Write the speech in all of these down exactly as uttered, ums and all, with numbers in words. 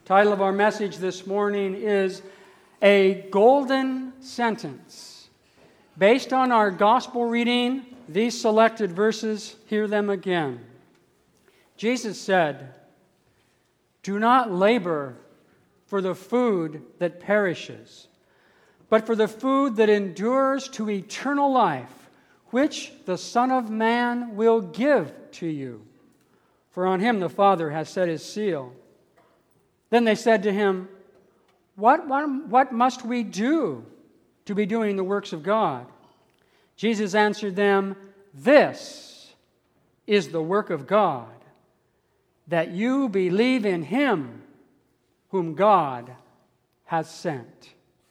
Title of our message this morning is A Golden Sentence. Based on our gospel reading, these selected verses, hear them again. Jesus said, "Do not labor for the food that perishes, but for the food that endures to eternal life, which the Son of Man will give to you. For on him the Father has set his seal." Then they said to him, what, what, what must we do to be doing the works of God? Jesus answered them, "This is the work of God, that you believe in him whom God has sent."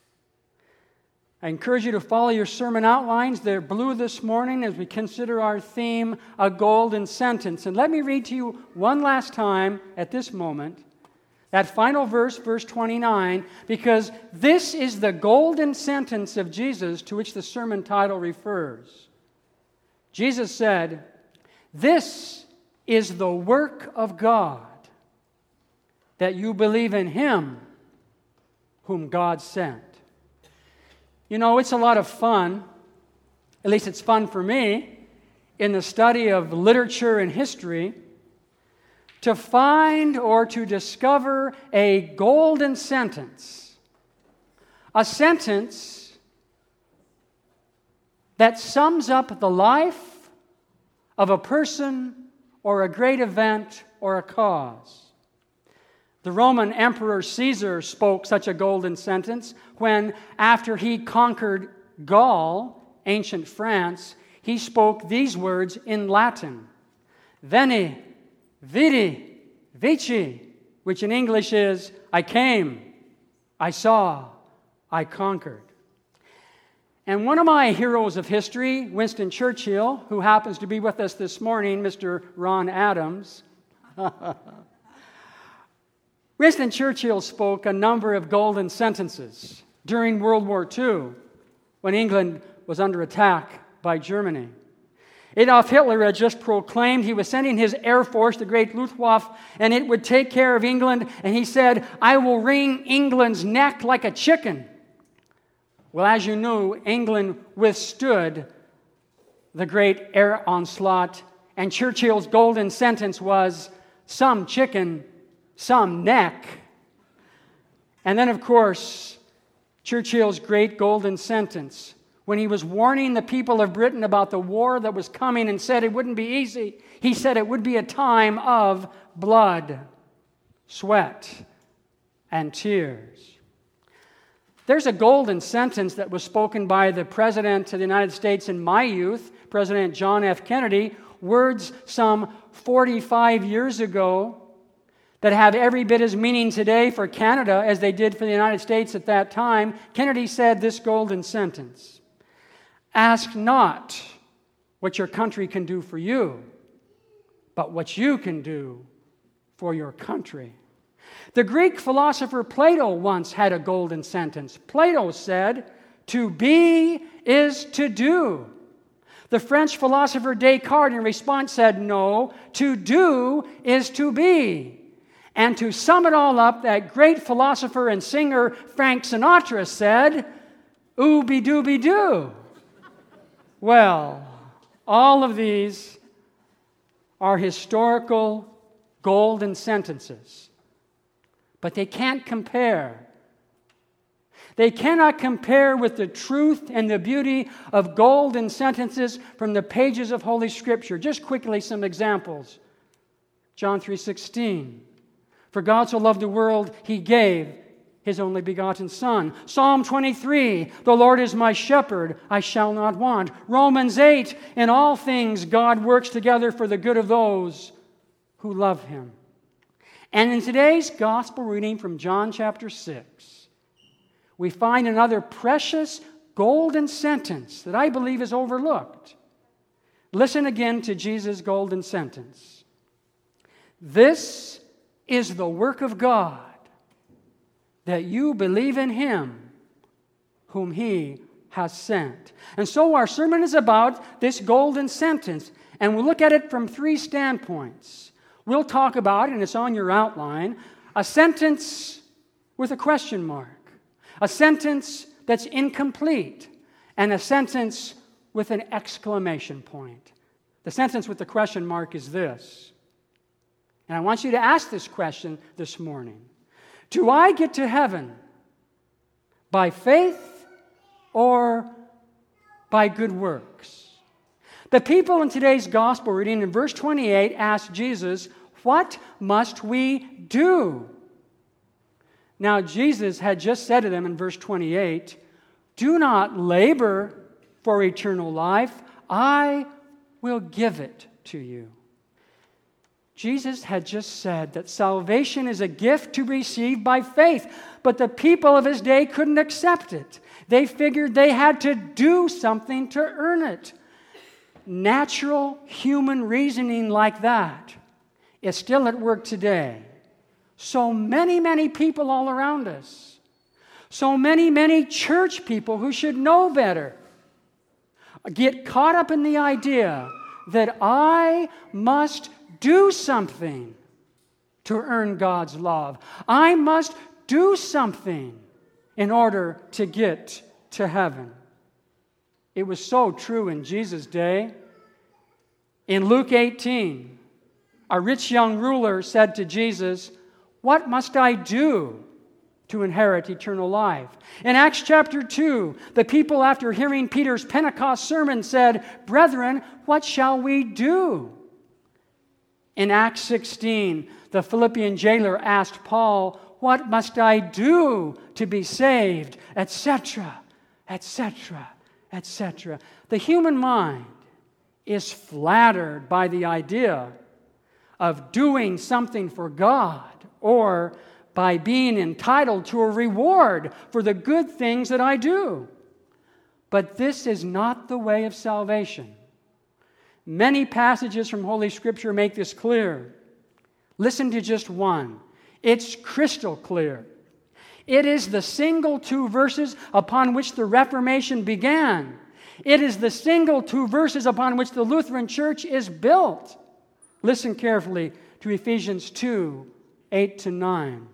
I encourage you to follow your sermon outlines. They're blue this morning as we consider our theme, A Golden Sentence. And let me read to you one last time at this moment that final verse, verse twenty-nine, because this is the golden sentence of Jesus to which the sermon title refers. Jesus said, "This is the work of God, that you believe in him whom God sent." You know, it's a lot of fun, at least it's fun for me, in the study of literature and history, to find or to discover a golden sentence. A sentence that sums up the life of a person or a great event or a cause. The Roman Emperor Caesar spoke such a golden sentence when, after he conquered Gaul, ancient France, he spoke these words in Latin: "Veni, vidi, vici," which in English is, "I came, I saw, I conquered." And one of my heroes of history, Winston Churchill, who happens to be with us this morning, Mister Ron Adams, Winston Churchill spoke a number of golden sentences during World War Two when England was under attack by Germany. Adolf Hitler had just proclaimed he was sending his Air Force, the great Luftwaffe, and it would take care of England. And he said, "I will wring England's neck like a chicken." Well, as you knew, England withstood the great air onslaught. And Churchill's golden sentence was, "Some chicken, some neck." And then, of course, Churchill's great golden sentence, when he was warning the people of Britain about the war that was coming and said it wouldn't be easy, he said it would be a time of blood, sweat, and tears. There's a golden sentence that was spoken by the President of the United States in my youth, President John F. Kennedy, words some forty-five years ago that have every bit as meaning today for Canada as they did for the United States at that time. Kennedy said this golden sentence: "Ask not what your country can do for you, but what you can do for your country." The Greek philosopher Plato once had a golden sentence. Plato said, "To be is to do." The French philosopher Descartes in response said, "No, to do is to be." And to sum it all up, that great philosopher and singer Frank Sinatra said, "Ooby-dooby-doo." Well, all of these are historical golden sentences, but they can't compare. They cannot compare with the truth and the beauty of golden sentences from the pages of Holy Scripture. Just quickly, some examples. John three sixteen. "For God so loved the world, he gave his only begotten Son." Psalm twenty-three, "The Lord is my shepherd, I shall not want." Romans eight, "In all things God works together for the good of those who love him." And in today's gospel reading from John chapter six, we find another precious golden sentence that I believe is overlooked. Listen again to Jesus' golden sentence: "This is the work of God, that you believe in him whom he has sent." And so our sermon is about this golden sentence, and we'll look at it from three standpoints. We'll talk about, and it's on your outline, A sentence with a question mark. A sentence that's incomplete. And a sentence with an exclamation point. The sentence with the question mark is this. And I want you to ask this question this morning. Do I get to heaven by faith or by good works? The people in today's gospel reading in verse twenty-eight ask Jesus, what must we do? Now, Jesus had just said to them in verse twenty-eight, do not labor for eternal life. I will give it to you. Jesus had just said that salvation is a gift to receive by faith, but the people of his day couldn't accept it. They figured they had to do something to earn it. Natural human reasoning like that is still at work today. So many, many people all around us. So many, many church people who should know better get caught up in the idea that I must do something to earn God's love. I must do something in order to get to heaven. It was so true in Jesus' day. In Luke eighteen, a rich young ruler said to Jesus, what must I do to inherit eternal life? In Acts chapter two, the people, after hearing Peter's Pentecost sermon, said, brethren, what shall we do? In Acts sixteen, the Philippian jailer asked Paul, what must I do to be saved? Etc., etc., et cetera. The human mind is flattered by the idea of doing something for God or by being entitled to a reward for the good things that I do. But this is not the way of salvation. Many passages from Holy Scripture make this clear. Listen to just one. It's crystal clear. It is the single two verses upon which the Reformation began. It is the single two verses upon which the Lutheran Church is built. Listen carefully to Ephesians two, eight to nine.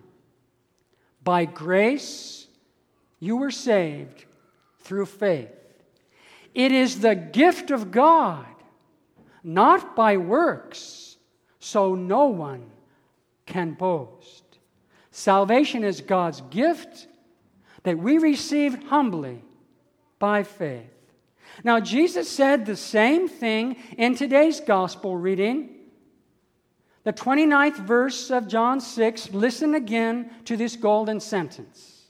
By grace you were saved through faith. It is the gift of God, not by works, so no one can boast. Salvation is God's gift that we received humbly by faith. Now, Jesus said the same thing in today's gospel reading. The twenty-ninth verse of John six, listen again to this golden sentence.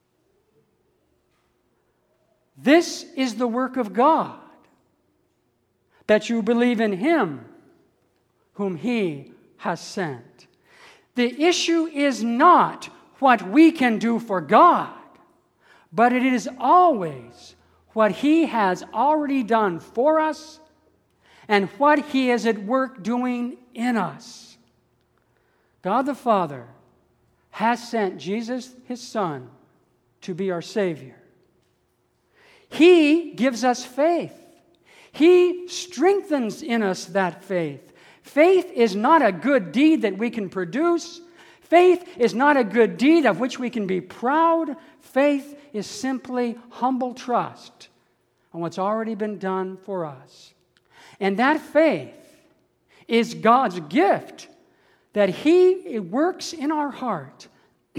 This is the work of God, that you believe in Him whom He has sent. The issue is not what we can do for God, but it is always what He has already done for us and what He is at work doing in us. God the Father has sent Jesus, His Son, to be our Savior. He gives us faith. He strengthens in us that faith. Faith is not a good deed that we can produce. Faith is not a good deed of which we can be proud. Faith is simply humble trust on what's already been done for us. And that faith is God's gift that He works in our heart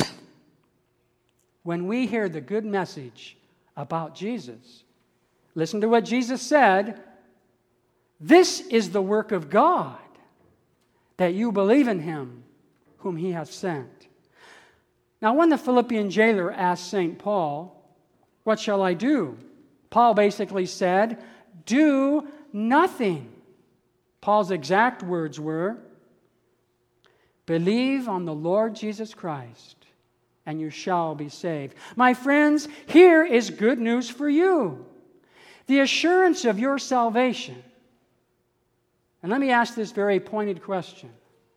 when we hear the good message about Jesus. Listen to what Jesus said. This is the work of God, that you believe in Him whom He has sent. Now, when the Philippian jailer asked Saint Paul, what shall I do? Paul basically said, do nothing. Paul's exact words were, believe on the Lord Jesus Christ, and you shall be saved. My friends, here is good news for you. The assurance of your salvation. And let me ask this very pointed question.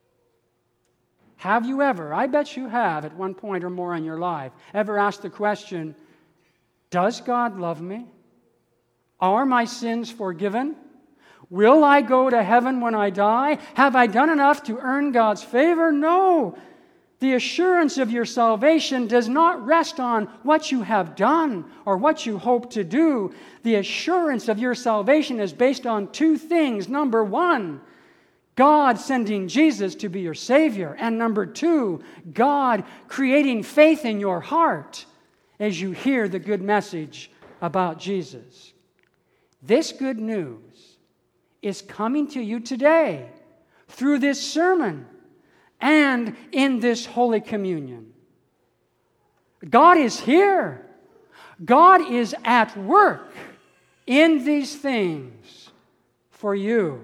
Have you ever, I bet you have at one point or more in your life, ever asked the question, does God love me? Are my sins forgiven? Will I go to heaven when I die? Have I done enough to earn God's favor? No. The assurance of your salvation does not rest on what you have done or what you hope to do. The assurance of your salvation is based on two things. Number one, God sending Jesus to be your Savior. And number two, God creating faith in your heart as you hear the good message about Jesus. This good news is coming to you today through this sermon and in this Holy Communion. God is here. God is at work in these things for you.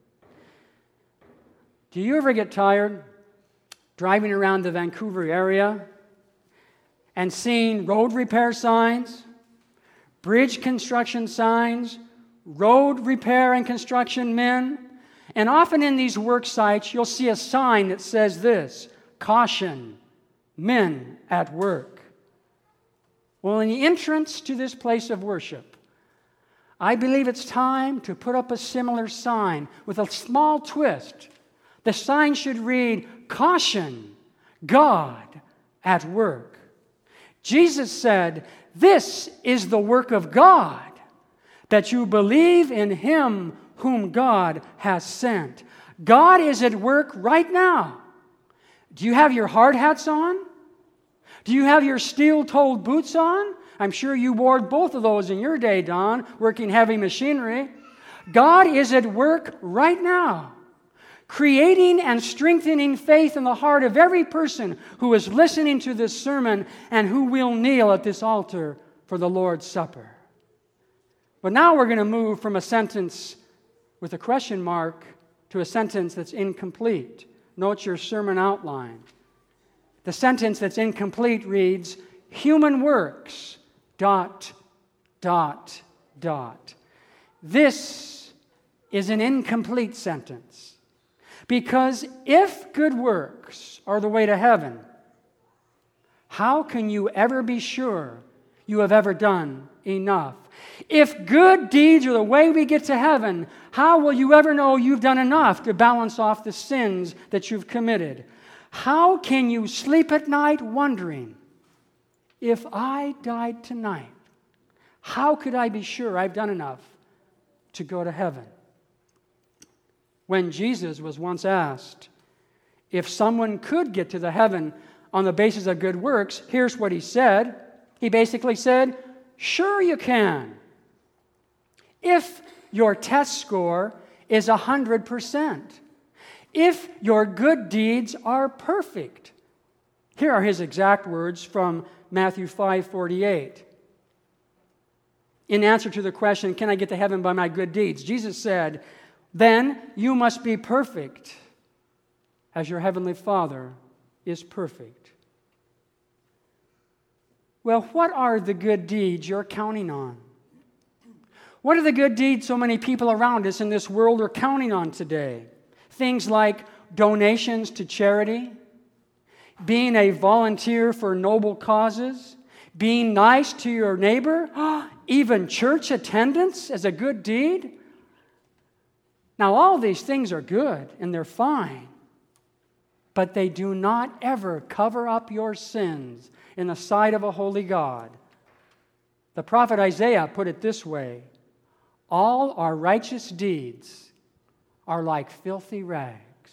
Do you ever get tired driving around the Vancouver area and seeing road repair signs, bridge construction signs, road repair and construction men? And often in these work sites, you'll see a sign that says this: caution, men at work. Well, in the entrance to this place of worship, I believe it's time to put up a similar sign with a small twist. The sign should read, caution, God at work. Jesus said, this is the work of God, that you believe in Him whom God has sent. God is at work right now. Do you have your hard hats on? Do you have your steel-toed boots on? I'm sure you wore both of those in your day, Don, working heavy machinery. God is at work right now, creating and strengthening faith in the heart of every person who is listening to this sermon and who will kneel at this altar for the Lord's Supper. But now we're going to move from a sentence with a question mark to a sentence that's incomplete. Note your sermon outline. The sentence that's incomplete reads, human works, dot, dot, dot. This is an incomplete sentence, because if good works are the way to heaven, how can you ever be sure you have ever done enough? If good deeds are the way we get to heaven, how will you ever know you've done enough to balance off the sins that you've committed? How can you sleep at night wondering, if I died tonight, how could I be sure I've done enough to go to heaven? When Jesus was once asked if someone could get to the heaven on the basis of good works, here's what he said. He basically said, sure you can. If your test score is one hundred percent. If your good deeds are perfect. Here are his exact words from Matthew five forty-eight. In answer to the question, can I get to heaven by my good deeds? Jesus said, then you must be perfect as your heavenly Father is perfect. Well, what are the good deeds you're counting on? What are the good deeds so many people around us in this world are counting on today? Things like donations to charity, being a volunteer for noble causes, being nice to your neighbor, even church attendance as a good deed. Now, all these things are good and they're fine, but they do not ever cover up your sins in the sight of a holy God. The prophet Isaiah put it this way: all our righteous deeds are like filthy rags.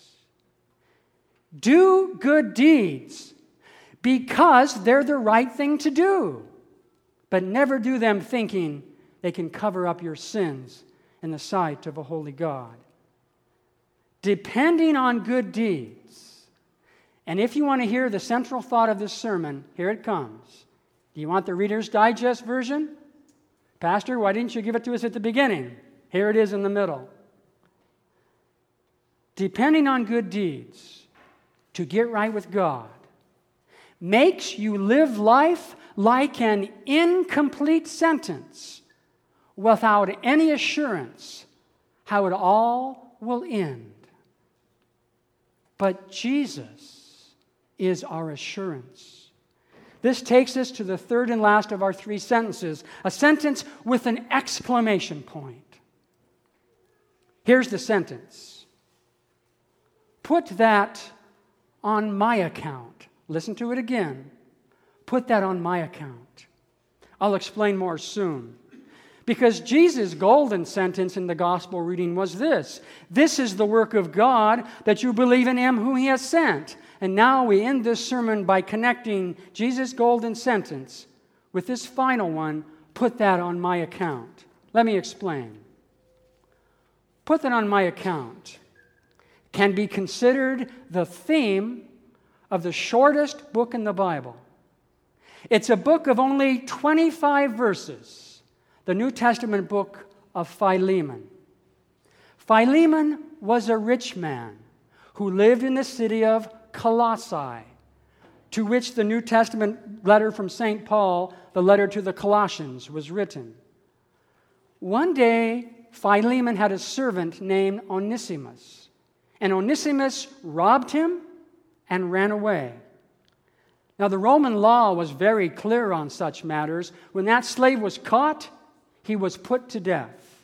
Do good deeds because they're the right thing to do, but never do them thinking they can cover up your sins in the sight of a holy God. Depending on good deeds. And if you want to hear the central thought of this sermon, here it comes. Do you want the Reader's Digest version? Pastor, why didn't you give it to us at the beginning? Here it is in the middle. Depending on good deeds to get right with God makes you live life like an incomplete sentence without any assurance how it all will end. But Jesus is our assurance. This takes us to the third and last of our three sentences, a sentence with an exclamation point. Here's the sentence. Put that on my account. Listen to it again. Put that on my account. I'll explain more soon. Because Jesus' golden sentence in the gospel reading was this: this is the work of God, that you believe in him whom he has sent. And now we end this sermon by connecting Jesus' golden sentence with this final one: put that on my account. Let me explain. Put that on my account can be considered the theme of the shortest book in the Bible. It's a book of only twenty-five verses, the New Testament book of Philemon. Philemon was a rich man who lived in the city of Colossae, to which the New Testament letter from Saint Paul, the letter to the Colossians, was written. One day, Philemon had a servant named Onesimus, and Onesimus robbed him and ran away. Now, the Roman law was very clear on such matters. When that slave was caught, he was put to death.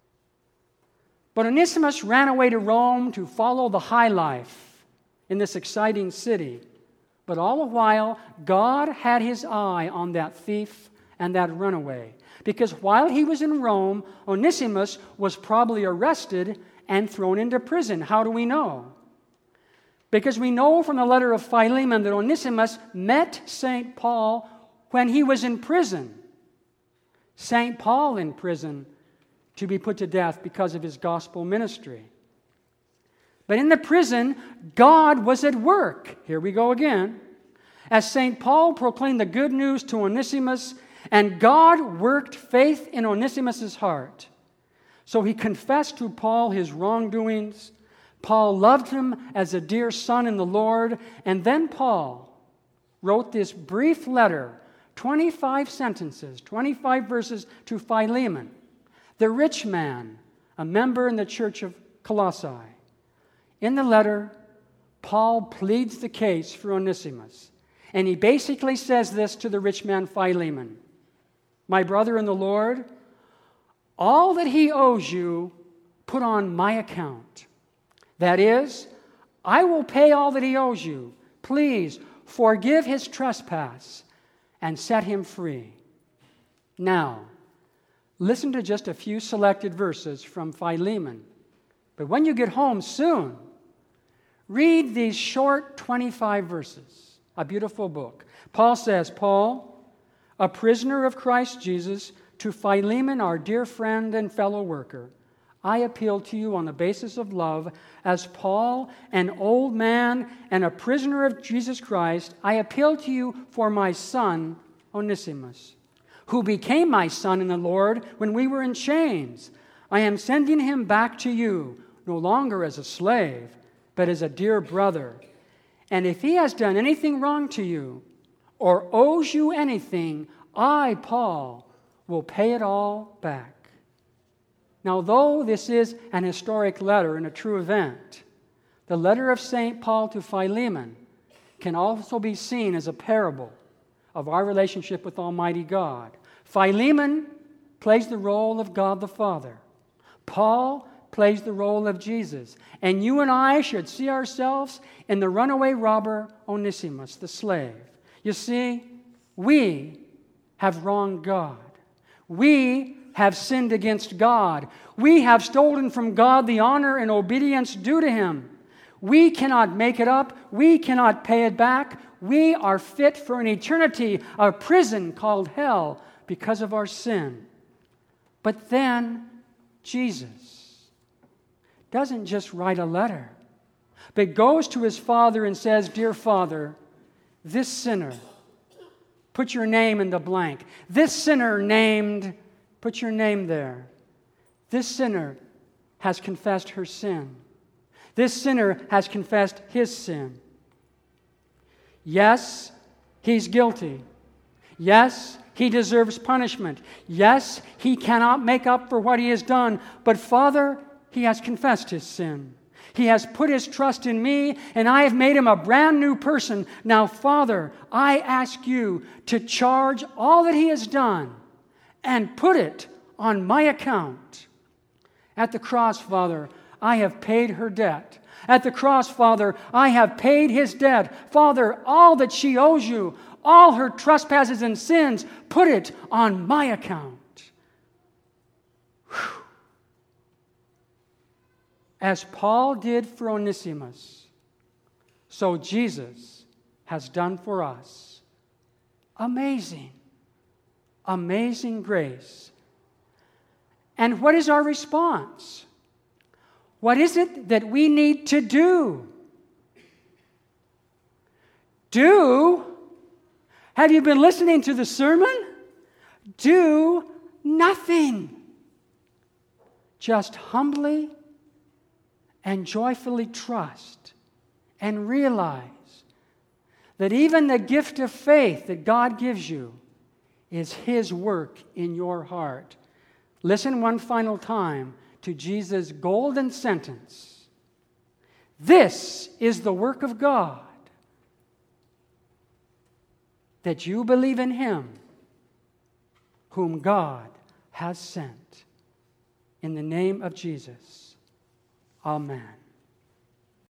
But Onesimus ran away to Rome to follow the high life in this exciting city. But all the while, God had his eye on that thief and that runaway. Because while he was in Rome, Onesimus was probably arrested and thrown into prison. How do we know? Because we know from the letter of Philemon that Onesimus met Saint Paul when he was in prison. Saint Paul in prison to be put to death because of his gospel ministry. But in the prison, God was at work. Here we go again. As Saint Paul proclaimed the good news to Onesimus, and God worked faith in Onesimus' heart. So he confessed to Paul his wrongdoings. Paul loved him as a dear son in the Lord. And then Paul wrote this brief letter, twenty-five sentences, twenty-five verses to Philemon, the rich man, a member in the church of Colossae. In the letter, Paul pleads the case for Onesimus. And he basically says this to the rich man Philemon: my brother in the Lord, all that he owes you, put on my account. That is, I will pay all that he owes you. Please forgive his trespass and set him free. Now, listen to just a few selected verses from Philemon. But when you get home soon, read these short twenty-five verses. A beautiful book. Paul says, Paul, a prisoner of Christ Jesus, to Philemon, our dear friend and fellow worker, I appeal to you on the basis of love. As Paul, an old man and a prisoner of Jesus Christ, I appeal to you for my son, Onesimus, who became my son in the Lord when we were in chains. I am sending him back to you, no longer as a slave, but as a dear brother. And if he has done anything wrong to you or owes you anything, I, Paul, will pay it all back. Now, though this is an historic letter and a true event, the letter of Saint Paul to Philemon can also be seen as a parable of our relationship with Almighty God. Philemon plays the role of God the Father. Paul plays the role of Jesus. And you and I should see ourselves in the runaway robber Onesimus, the slave. You see, we have wronged God. We have sinned against God. We have stolen from God the honor and obedience due to him. We cannot make it up. We cannot pay it back. We are fit for an eternity, a prison called hell, because of our sin. But then Jesus doesn't just write a letter, but goes to his Father and says, Dear Father, this sinner, put your name in the blank. This sinner named, put your name there. This sinner has confessed her sin. This sinner has confessed his sin. Yes, he's guilty. Yes, he deserves punishment. Yes, he cannot make up for what he has done. But Father, he has confessed his sin. He has put his trust in me, and I have made him a brand new person. Now, Father, I ask you to charge all that he has done and put it on my account. At the cross, Father, I have paid her debt. At the cross, Father, I have paid his debt. Father, all that she owes you, all her trespasses and sins, put it on my account. Whew. As Paul did for Onesimus, so Jesus has done for us. Amazing, amazing grace. And what is our response? What is it that we need to do? Do? Have you been listening to the sermon? Do nothing. Just humbly and joyfully trust and realize that even the gift of faith that God gives you is his work in your heart. Listen one final time to Jesus' golden sentence. This is the work of God, that you believe in him whom God has sent. In the name of Jesus, amen.